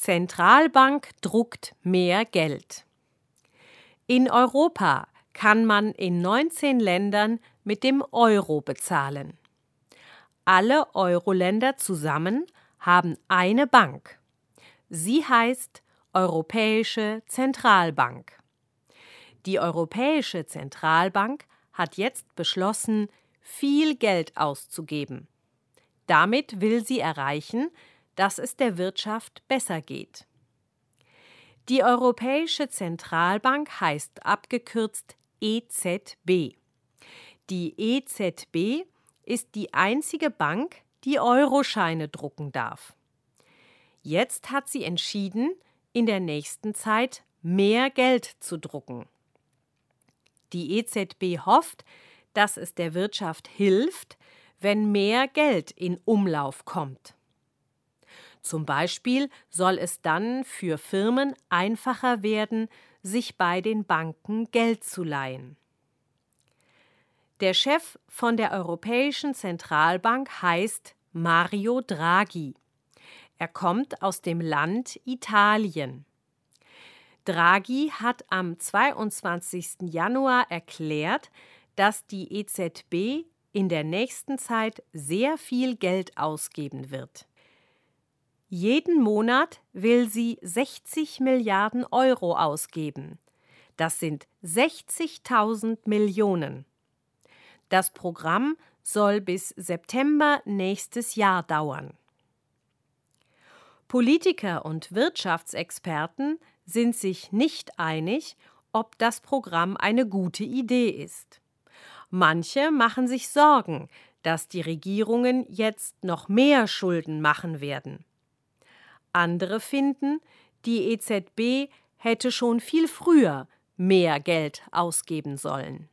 Zentralbank druckt mehr Geld. In Europa kann man in 19 Ländern mit dem Euro bezahlen. Alle Euro-Länder zusammen haben eine Bank. Sie heißt Europäische Zentralbank. Die Europäische Zentralbank hat jetzt beschlossen, viel Geld auszugeben. Damit will sie erreichen, dass es der Wirtschaft besser geht. Die Europäische Zentralbank heißt abgekürzt EZB. Die EZB ist die einzige Bank, die Euroscheine drucken darf. Jetzt hat sie entschieden, in der nächsten Zeit mehr Geld zu drucken. Die EZB hofft, dass es der Wirtschaft hilft, wenn mehr Geld in Umlauf kommt. Zum Beispiel soll es dann für Firmen einfacher werden, sich bei den Banken Geld zu leihen. Der Chef von der Europäischen Zentralbank heißt Mario Draghi. Er kommt aus dem Land Italien. Draghi hat am 22. Januar erklärt, dass die EZB in der nächsten Zeit sehr viel Geld ausgeben wird. Jeden Monat will sie 60 Milliarden Euro ausgeben. Das sind 60.000 Millionen. Das Programm soll bis September nächstes Jahr dauern. Politiker und Wirtschaftsexperten sind sich nicht einig, ob das Programm eine gute Idee ist. Manche machen sich Sorgen, dass die Regierungen jetzt noch mehr Schulden machen werden. Andere finden, die EZB hätte schon viel früher mehr Geld ausgeben sollen.